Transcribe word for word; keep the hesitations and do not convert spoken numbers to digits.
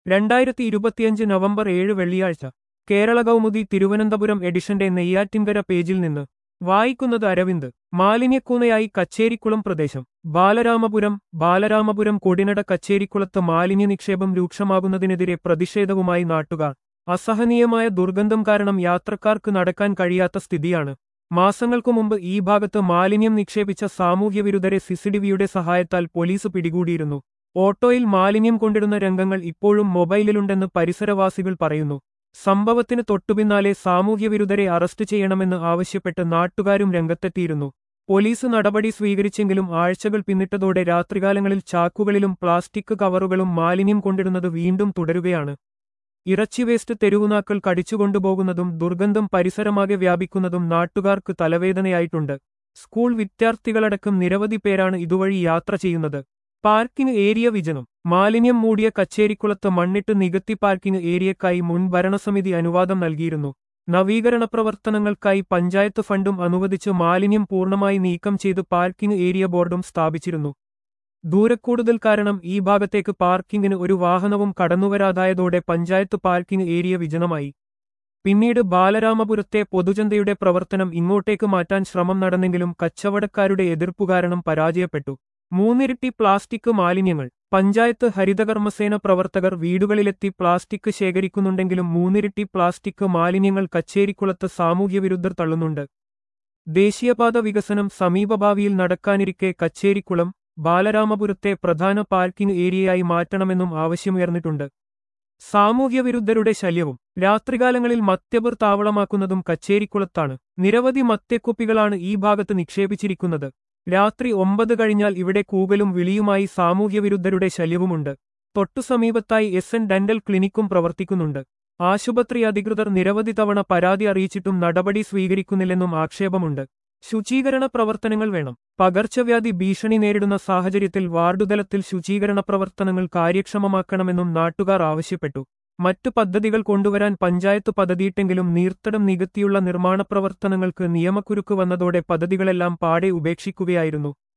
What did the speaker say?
രണ്ടായിരത്തി ഇരുപത്തിയഞ്ച് നവംബർ ഏഴ് വെള്ളിയാഴ്ച കേരള കൗമുദി തിരുവനന്തപുരം എഡിഷന്റെ നെയ്യാറ്റിൻകര പേജിൽ നിന്ന് വായിക്കുന്നത് അരവിന്ദ്. മാലിന്യക്കൂനയായി കച്ചേരിക്കുളം പ്രദേശം. ബാലരാമപുരം ബാലരാമപുരം കൊടിനട കച്ചേരിക്കുളത്ത് മാലിന്യ നിക്ഷേപം രൂക്ഷമാകുന്നതിനെതിരെ പ്രതിഷേധവുമായി നാട്ടുകാർ. അസഹനീയമായ ദുർഗന്ധം കാരണം യാത്രക്കാർക്ക് നടക്കാൻ കഴിയാത്ത സ്ഥിതിയാണ്. മാസങ്ങൾക്കു മുമ്പ് ഈ ഭാഗത്ത് മാലിന്യം നിക്ഷേപിച്ച സാമൂഹ്യവിരുദ്ധരെ സിസിടിവിയുടെ സഹായത്താൽ പോലീസ് പിടികൂടിയിരുന്നു. ഓട്ടോയിൽ മാലിന്യം കൊണ്ടിടുന്ന രംഗങ്ങൾ ഇപ്പോഴും മൊബൈലിലുണ്ടെന്ന് പരിസരവാസികൾ പറയുന്നു. സംഭവത്തിന് തൊട്ടുപിന്നാലെ സാമൂഹ്യവിരുദ്ധരെ അറസ്റ്റ് ചെയ്യണമെന്ന് ആവശ്യപ്പെട്ട് നാട്ടുകാരും രംഗത്തെത്തിയിരുന്നു. പോലീസ് നടപടി സ്വീകരിച്ചെങ്കിലും ആഴ്ചകൾ പിന്നിട്ടതോടെ രാത്രികാലങ്ങളിൽ ചാക്കുകളിലും പ്ലാസ്റ്റിക് കവറുകളും മാലിന്യം കൊണ്ടിടുന്നത് വീണ്ടും തുടരുകയാണ്. ഇറച്ചി വേസ്റ്റ് തെരുവുനാക്കൾ കടിച്ചുകൊണ്ടുപോകുന്നതും ദുർഗന്ധം പരിസരമാകെ വ്യാപിക്കുന്നതും നാട്ടുകാർക്ക് തലവേദനയായിട്ടുണ്ട്. സ്കൂൾ വിദ്യാർത്ഥികളടക്കം നിരവധി പേരാണ് ഇതുവഴി യാത്ര ചെയ്യുന്നത്. പാർക്കിംഗ് ഏരിയ വിജനം. മാലിന്യം മൂടിയ കച്ചേരിക്കുളത്ത് മണ്ണിട്ട് നികത്തി പാർക്കിംഗ് ഏരിയക്കായി മുൻ ഭരണസമിതി അനുവാദം നൽകിയിരുന്നു. നവീകരണ പ്രവർത്തനങ്ങൾക്കായി പഞ്ചായത്ത് ഫണ്ടും അനുവദിച്ച് മാലിന്യം പൂർണ്ണമായി നീക്കം ചെയ്ത് പാർക്കിംഗ് ഏരിയ ബോർഡും സ്ഥാപിച്ചിരുന്നു. ദൂരക്കൂടുതൽ കാരണം ഈ ഭാഗത്തേക്ക് പാർക്കിംഗിന് ഒരു വാഹനവും കടന്നുവരാതായതോടെ പഞ്ചായത്ത് പാർക്കിംഗ് ഏരിയ വിജനമായി. പിന്നീട് ബാലരാമപുരത്തെ പൊതുചന്തയുടെ പ്രവർത്തനം ഇങ്ങോട്ടേക്ക് മാറ്റാൻ ശ്രമം നടന്നെങ്കിലും കച്ചവടക്കാരുടെ എതിർപ്പു കാരണം പരാജയപ്പെട്ടു. മൂന്നിരട്ടി പ്ലാസ്റ്റിക് മാലിന്യങ്ങൾ. പഞ്ചായത്ത് ഹരിതകർമ്മസേന പ്രവർത്തകർ വീടുകളിലെത്തി പ്ലാസ്റ്റിക് ശേഖരിക്കുന്നുണ്ടെങ്കിലും മൂന്നിരട്ടി പ്ലാസ്റ്റിക് മാലിന്യങ്ങൾ കച്ചേരിക്കുളത്ത് സാമൂഹ്യവിരുദ്ധർ തള്ളുന്നുണ്ട്. ദേശീയപാത വികസനം സമീപഭാവിയിൽ നടക്കാനിരിക്കെ കച്ചേരിക്കുളം ബാലരാമപുരത്തെ പ്രധാന പാർക്കിംഗ് ഏരിയയായി മാറ്റണമെന്നും ആവശ്യമുയർന്നിട്ടുണ്ട്. സാമൂഹ്യവിരുദ്ധരുടെ ശല്യവും. രാത്രികാലങ്ങളിൽ മദ്യപർ താവളമാക്കുന്നതും കച്ചേരിക്കുളത്താണ്. നിരവധി മദ്യക്കുപ്പികളാണ് ഈ ഭാഗത്ത് നിക്ഷേപിച്ചിരിക്കുന്നത്. രാത്രി ഒമ്പത് കഴിഞ്ഞാൽ ഇവിടെ കൂകലും വിളിയുമായി സാമൂഹ്യവിരുദ്ധരുടെ ശല്യവുമുണ്ട്. തൊട്ടു സമീപത്തായി എസ് എൻ ഡെന്റൽ ക്ലിനിക്കും പ്രവർത്തിക്കുന്നുണ്ട്. ആശുപത്രി അധികൃതർ നിരവധി തവണ പരാതി അറിയിച്ചിട്ടും നടപടി സ്വീകരിക്കുന്നില്ലെന്നും ആക്ഷേപമുണ്ട്. ശുചീകരണ പ്രവർത്തനങ്ങൾ വേണം. പകർച്ചവ്യാധി ഭീഷണി നേരിടുന്ന സാഹചര്യത്തിൽ വാർഡുതലത്തിൽ ശുചീകരണ പ്രവർത്തനങ്ങൾ കാര്യക്ഷമമാക്കണമെന്നും നാട്ടുകാർ ആവശ്യപ്പെട്ടു. മറ്റു പദ്ധതികൾ കൊണ്ടുവരാൻ പഞ്ചായത്ത് പദ്ധതിയിട്ടെങ്കിലും നീർത്തടം നികത്തിയുള്ള നിർമ്മാണ പ്രവർത്തനങ്ങൾക്ക് നിയമക്കുരുക്ക് വന്നതോടെ പദ്ധതികളെല്ലാം പാടെ ഉപേക്ഷിക്കുകയായിരുന്നു.